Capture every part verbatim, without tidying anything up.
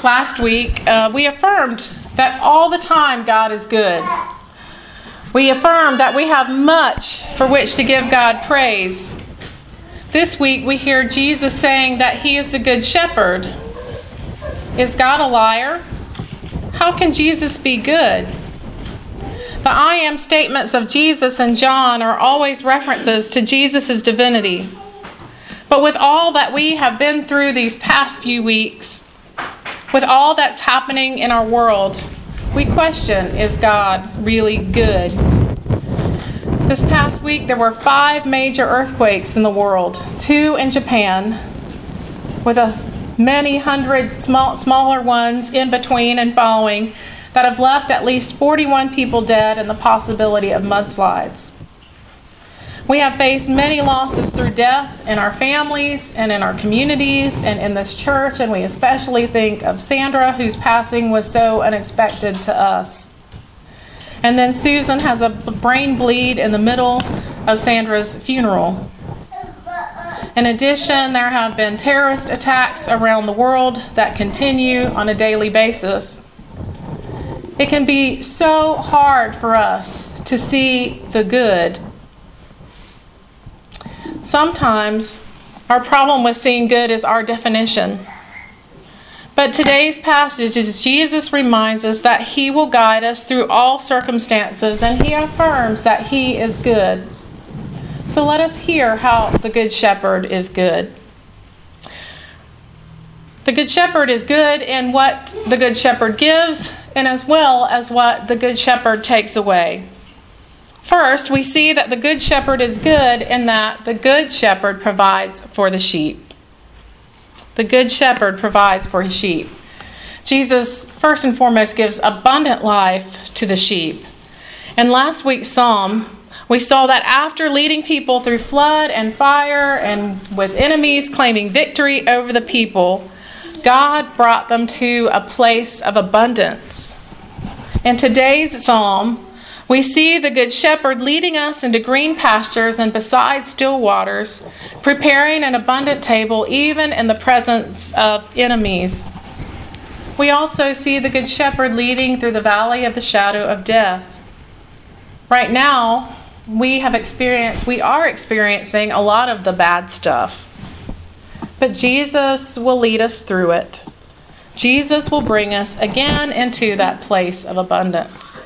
last week, uh, we affirmed that all the time God is good. We affirmed that we have much for which to give God praise. This week we hear Jesus saying that He is the Good Shepherd. Is God a liar? How can Jesus be good? The I am statements of Jesus and John are always references to Jesus' divinity. But with all that we have been through these past few weeks, with all that's happening in our world, we question, is God really good? This past week there were five major earthquakes in the world, two in Japan, with a many hundred small, smaller ones in between and following, that have left at least forty-one people dead and the possibility of mudslides. We have faced many losses through death in our families and in our communities and in this church, and we especially think of Sandra, whose passing was so unexpected to us. And then Susan has a brain bleed in the middle of Sandra's funeral. In addition, there have been terrorist attacks around the world that continue on a daily basis. It can be so hard for us to see the good. Sometimes our problem with seeing good is our definition. But today's passage is Jesus reminds us that He will guide us through all circumstances, and He affirms that He is good. So let us hear how the Good Shepherd is good. The Good Shepherd is good in what the Good Shepherd gives, and as well as what the Good Shepherd takes away. First, we see that the Good Shepherd is good in that the Good Shepherd provides for the sheep. The Good Shepherd provides for His sheep. Jesus, first and foremost, gives abundant life to the sheep. In last week's psalm, we saw that after leading people through flood and fire and with enemies claiming victory over the people, God brought them to a place of abundance. In today's psalm, we see the Good Shepherd leading us into green pastures and beside still waters, preparing an abundant table even in the presence of enemies. We also see the Good Shepherd leading through the valley of the shadow of death. Right now, we have experienced, we are experiencing a lot of the bad stuff. But Jesus will lead us through it. Jesus will bring us again into that place of abundance.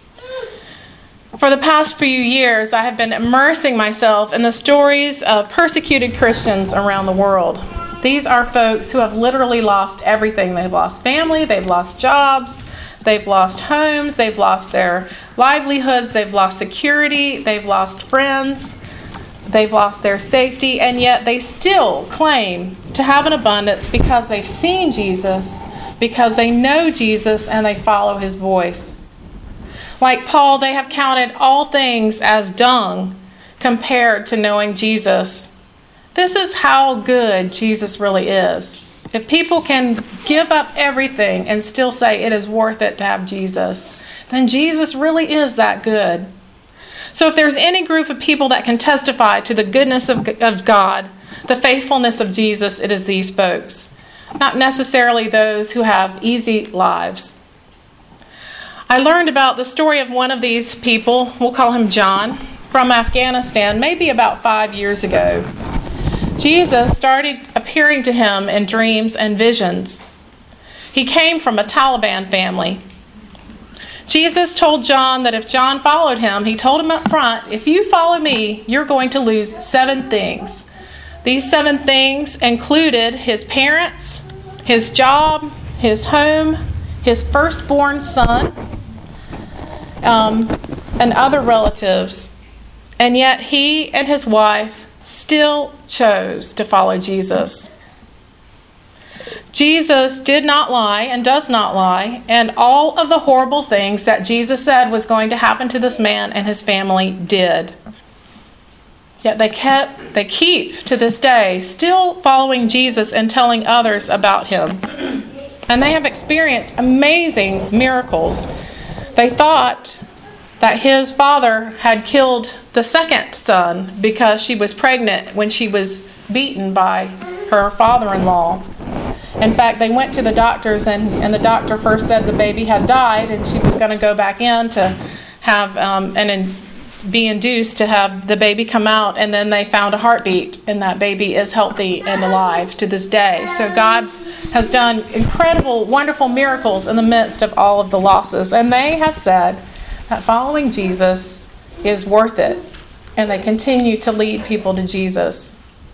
For the past few years, I have been immersing myself in the stories of persecuted Christians around the world. These are folks who have literally lost everything. They've lost family, they've lost jobs, they've lost homes, they've lost their livelihoods, they've lost security, they've lost friends. They've lost their safety, and yet they still claim to have an abundance because they've seen Jesus, because they know Jesus, and they follow His voice. Like Paul, they have counted all things as dung compared to knowing Jesus. This is how good Jesus really is. If people can give up everything and still say it is worth it to have Jesus, then Jesus really is that good. So if there's any group of people that can testify to the goodness of, of God, the faithfulness of Jesus, it is these folks. Not necessarily those who have easy lives. I learned about the story of one of these people, we'll call him John, from Afghanistan, maybe about five years ago. Jesus started appearing to him in dreams and visions. He came from a Taliban family. Jesus told John that if John followed him, he told him up front, if you follow me, you're going to lose seven things. These seven things included his parents, his job, his home, his firstborn son, um, and other relatives. And yet he and his wife still chose to follow Jesus. Jesus did not lie and does not lie, and all of the horrible things that Jesus said was going to happen to this man and his family did. Yet they kept, they keep to this day still following Jesus and telling others about him. And they have experienced amazing miracles. They thought that his father had killed the second son because she was pregnant when she was beaten by her father-in-law. In fact, they went to the doctors, and, and the doctor first said the baby had died, and she was going to go back in to have um, and in, be induced to have the baby come out, and then they found a heartbeat, and that baby is healthy and alive to this day. So God has done incredible, wonderful miracles in the midst of all of the losses, and they have said that following Jesus is worth it, and they continue to lead people to Jesus.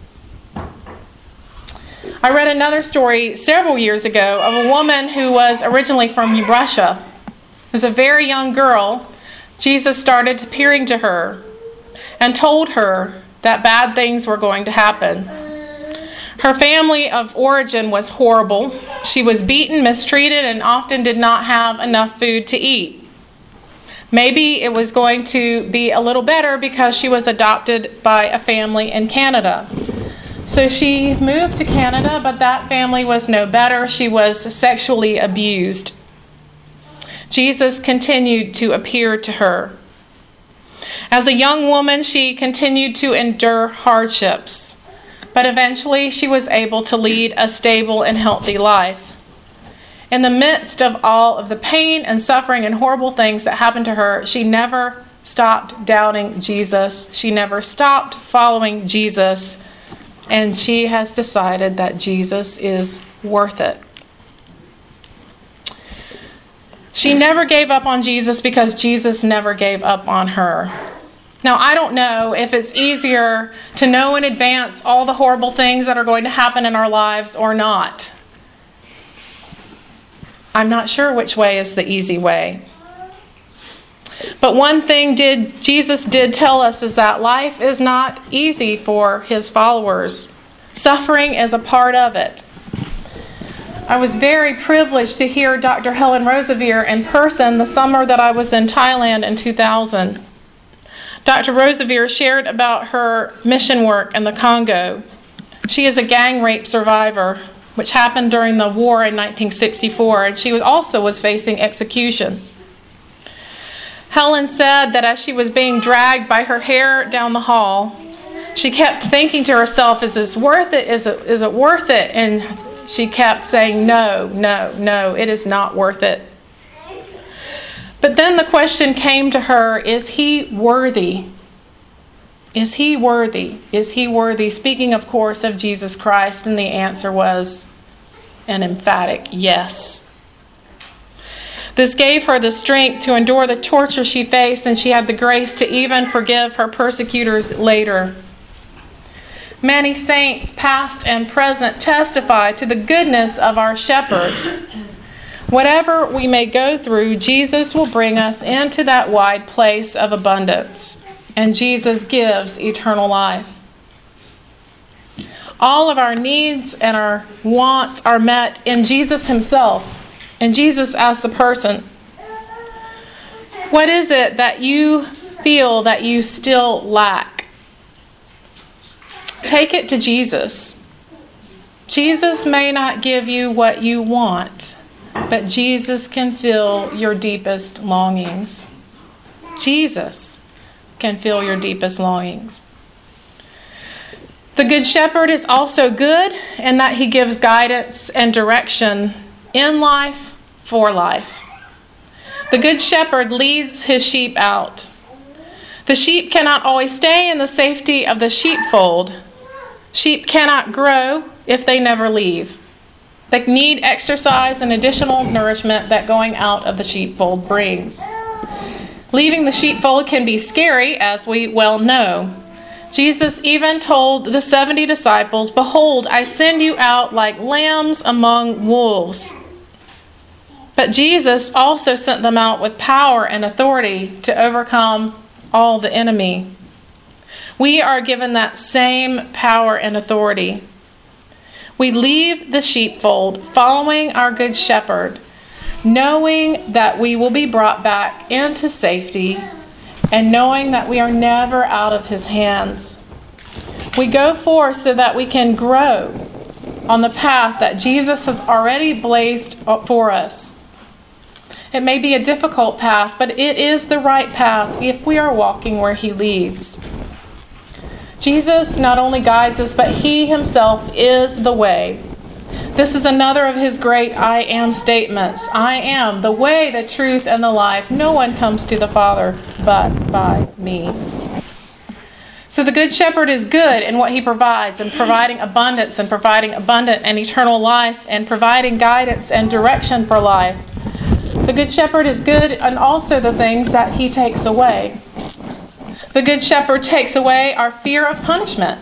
I read another story several years ago of a woman who was originally from Russia. As a very young girl, Jesus started appearing to her and told her that bad things were going to happen. Her family of origin was horrible. She was beaten, mistreated, and often did not have enough food to eat. Maybe it was going to be a little better because she was adopted by a family in Canada. So she moved to Canada, but that family was no better. She was sexually abused. Jesus continued to appear to her. As a young woman, she continued to endure hardships, but eventually she was able to lead a stable and healthy life. In the midst of all of the pain and suffering and horrible things that happened to her, she never stopped doubting Jesus. She never stopped following Jesus. And she has decided that Jesus is worth it. She never gave up on Jesus because Jesus never gave up on her. Now, I don't know if it's easier to know in advance all the horrible things that are going to happen in our lives or not. I'm not sure which way is the easy way. But one thing did Jesus did tell us is that life is not easy for his followers. Suffering is a part of it. I was very privileged to hear Doctor Helen Roseveare in person the summer that I was in Thailand in two thousand. Doctor Roseveare shared about her mission work in the Congo. She is a gang rape survivor, which happened during the war in nineteen sixty-four, and she was also was facing execution. Helen said that as she was being dragged by her hair down the hall, she kept thinking to herself, is this worth it? Is it, is it worth it? And she kept saying, no, no, no, it is not worth it. But then the question came to her, is he worthy? Is he worthy? Is he worthy? Speaking, of course, of Jesus Christ, and the answer was an emphatic yes. This gave her the strength to endure the torture she faced, and she had the grace to even forgive her persecutors later. Many saints, past and present, testify to the goodness of our shepherd. Whatever we may go through, Jesus will bring us into that wide place of abundance, and Jesus gives eternal life. All of our needs and our wants are met in Jesus himself. And Jesus as the person. What is it that you feel that you still lack? Take it to Jesus. Jesus may not give you what you want, but Jesus can fill your deepest longings. Jesus can fill your deepest longings. The Good Shepherd is also good in that he gives guidance and direction in life, for life. The Good Shepherd leads his sheep out. The sheep cannot always stay in the safety of the sheepfold. Sheep cannot grow if they never leave. They need exercise and additional nourishment that going out of the sheepfold brings. Leaving the sheepfold can be scary, as we well know. Jesus even told the seventy disciples, "Behold, I send you out like lambs among wolves." But Jesus also sent them out with power and authority to overcome all the enemy. We are given that same power and authority. We leave the sheepfold, following our Good Shepherd, knowing that we will be brought back into safety, and knowing that we are never out of his hands. We go forth so that we can grow on the path that Jesus has already blazed for us. It may be a difficult path, but it is the right path if we are walking where he leads. Jesus not only guides us, but he himself is the way. This is another of his great I am statements. I am the way, the truth, and the life. No one comes to the Father but by me. So the Good Shepherd is good in what he provides, and providing abundance, and providing abundant and eternal life, and providing guidance and direction for life. The Good Shepherd is good in also the things that he takes away. The Good Shepherd takes away our fear of punishment,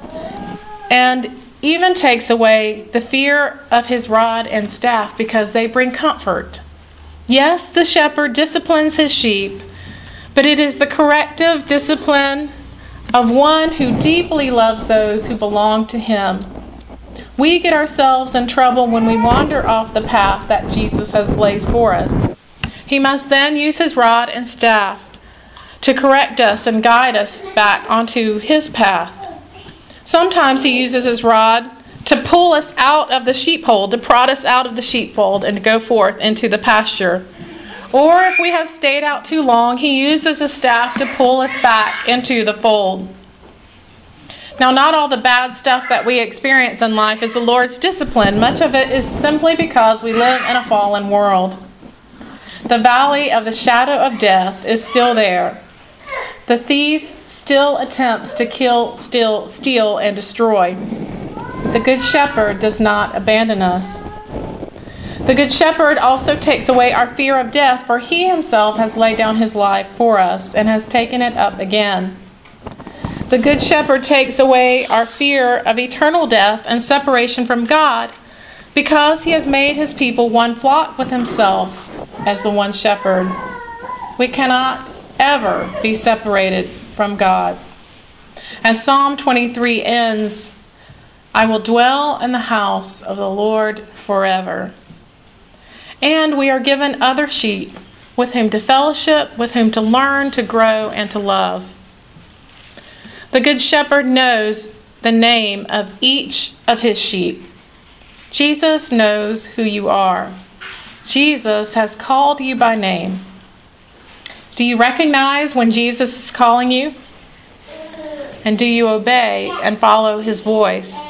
and even takes away the fear of his rod and staff, because they bring comfort. Yes, the shepherd disciplines his sheep, but it is the corrective discipline of one who deeply loves those who belong to him. We get ourselves in trouble when we wander off the path that Jesus has blazed for us. He must then use his rod and staff to correct us and guide us back onto his path. Sometimes he uses his rod to pull us out of the sheepfold, to prod us out of the sheepfold and to go forth into the pasture. Or if we have stayed out too long, he uses his staff to pull us back into the fold. Now, not all the bad stuff that we experience in life is the Lord's discipline. Much of it is simply because we live in a fallen world. The valley of the shadow of death is still there. The thief still attempts to kill, steal, steal, and destroy. The Good Shepherd does not abandon us. The Good Shepherd also takes away our fear of death, for he himself has laid down his life for us and has taken it up again. The Good Shepherd takes away our fear of eternal death and separation from God, because he has made his people one flock with himself as the one shepherd. We cannot ever be separated from God. As Psalm twenty-three ends, I will dwell in the house of the Lord forever. And we are given other sheep with whom to fellowship, with whom to learn, to grow, and to love. The Good Shepherd knows the name of each of his sheep. Jesus knows who you are. Jesus has called you by name. Do you recognize when Jesus is calling you? And do you obey and follow his voice?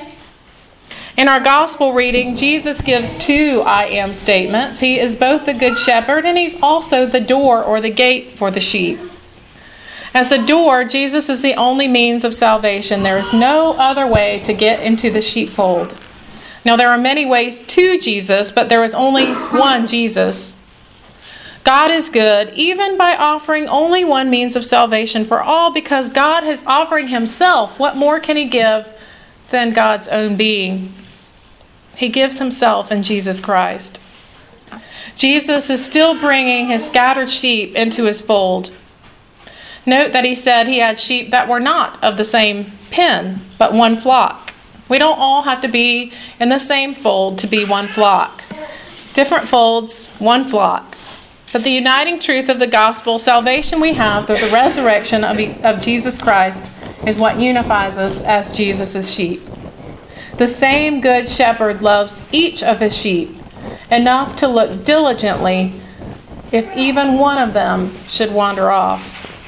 In our gospel reading, Jesus gives two I am statements. He is both the Good Shepherd and he's also the door or the gate for the sheep. As the door, Jesus is the only means of salvation. There is no other way to get into the sheepfold. Now, there are many ways to Jesus, but there is only one Jesus. God is good, even by offering only one means of salvation for all, because God is offering himself. What more can he give than God's own being? He gives himself in Jesus Christ. Jesus is still bringing his scattered sheep into his fold. Note that he said he had sheep that were not of the same pen, but one flock. We don't all have to be in the same fold to be one flock. Different folds, one flock. But the uniting truth of the gospel, salvation we have through the resurrection of, of Jesus Christ, is what unifies us as Jesus' sheep. The same Good Shepherd loves each of his sheep enough to look diligently if even one of them should wander off.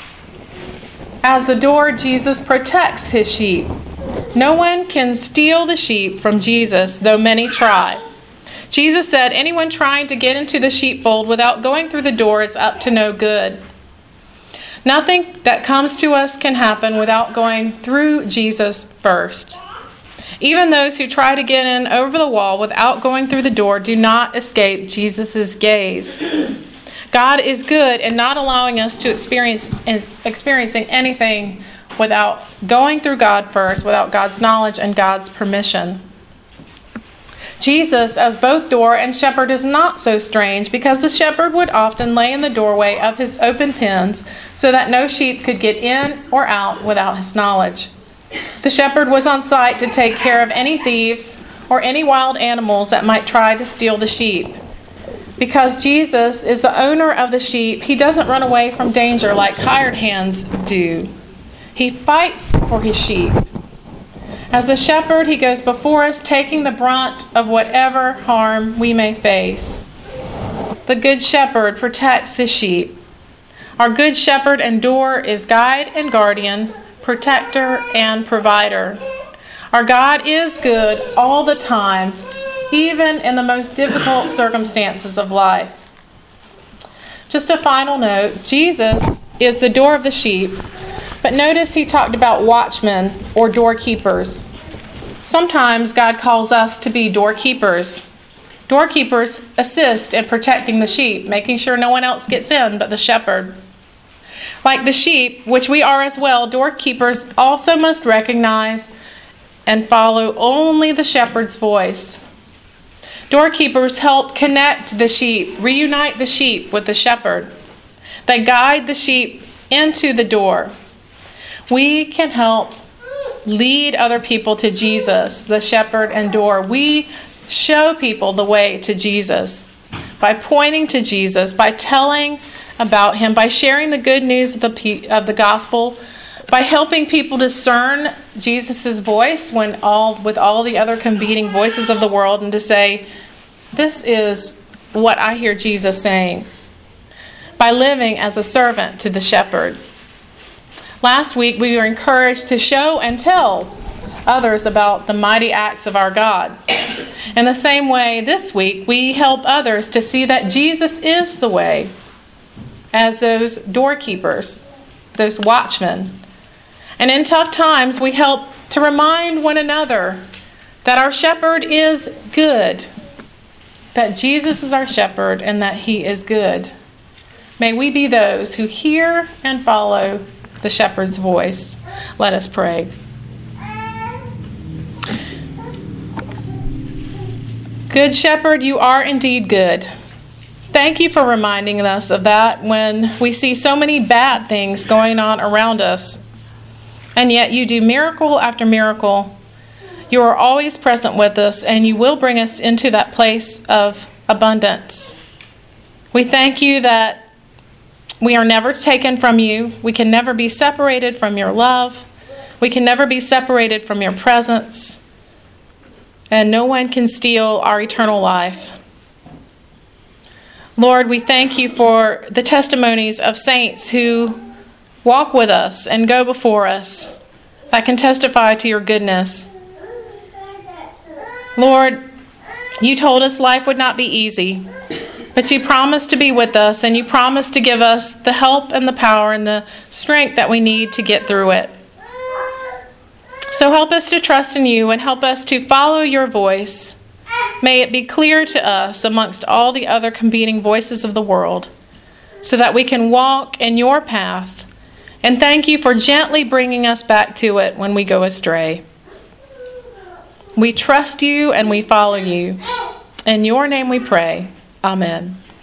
As the door, Jesus protects his sheep. No one can steal the sheep from Jesus, though many try. Jesus said, anyone trying to get into the sheepfold without going through the door is up to no good. Nothing that comes to us can happen without going through Jesus first. Even those who try to get in over the wall without going through the door do not escape Jesus' gaze. God is good in not allowing us to experience in experiencing anything without going through God first, without God's knowledge and God's permission. Jesus, as both door and shepherd, is not so strange, because the shepherd would often lay in the doorway of his open pens so that no sheep could get in or out without his knowledge. The shepherd was on site to take care of any thieves or any wild animals that might try to steal the sheep. Because Jesus is the owner of the sheep, he doesn't run away from danger like hired hands do. He fights for his sheep. As the shepherd, he goes before us, taking the brunt of whatever harm we may face. The Good Shepherd protects his sheep. Our Good Shepherd and door is guide and guardian, protector and provider. Our God is good all the time, even in the most difficult circumstances of life. Just a final note, Jesus is the door of the sheep, but notice he talked about watchmen or doorkeepers. Sometimes God calls us to be doorkeepers. Doorkeepers assist in protecting the sheep, making sure no one else gets in but the shepherd. Like the sheep, which we are as well, doorkeepers also must recognize and follow only the shepherd's voice. Doorkeepers help connect the sheep, reunite the sheep with the shepherd. They guide the sheep into the door. We can help lead other people to Jesus, the shepherd and door. We show people the way to Jesus by pointing to Jesus, by telling about him, by sharing the good news of the, of the gospel, by helping people discern Jesus' voice when all with all the other competing voices of the world, and to say, this is what I hear Jesus saying, by living as a servant to the shepherd. Last week we were encouraged to show and tell others about the mighty acts of our God. In the same way, this week we help others to see that Jesus is the way, as those doorkeepers, those watchmen. And in tough times, we help to remind one another that our shepherd is good, that Jesus is our shepherd and that he is good. May we be those who hear and follow the shepherd's voice. Let us pray. Good shepherd, you are indeed good. Thank you for reminding us of that when we see so many bad things going on around us. And yet you do miracle after miracle. You are always present with us, and you will bring us into that place of abundance. We thank you that we are never taken from you. We can never be separated from your love. We can never be separated from your presence. And no one can steal our eternal life. Lord, we thank you for the testimonies of saints who walk with us and go before us that can testify to your goodness. Lord, you told us life would not be easy, but you promised to be with us, and you promised to give us the help and the power and the strength that we need to get through it. So help us to trust in you and help us to follow your voice. May it be clear to us amongst all the other competing voices of the world, so that we can walk in your path. And thank you for gently bringing us back to it when we go astray. We trust you and we follow you. In your name we pray. Amen.